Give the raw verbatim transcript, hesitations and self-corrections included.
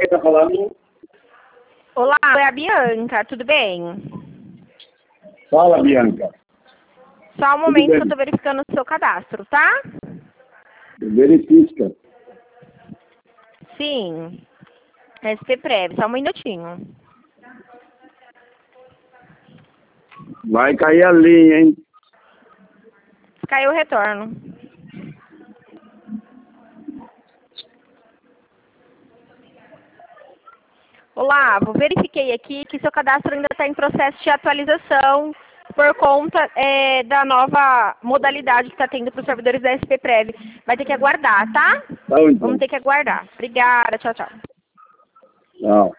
quem tá falando? Olá, é a Bianca, tudo bem? Fala, Bianca. Só um momento que eu tô verificando o seu cadastro, tá? Verifica. Sim. S P Prev, só um minutinho. Vai cair a linha, hein? Se caiu o retorno. Olá, vou verifiquei aqui que seu cadastro ainda está em processo de atualização por conta é, da nova modalidade que está tendo para os servidores da S P Prev. Vai ter que aguardar, tá? Tá, então. Vamos ter que aguardar. Obrigada, tchau, tchau. Tchau.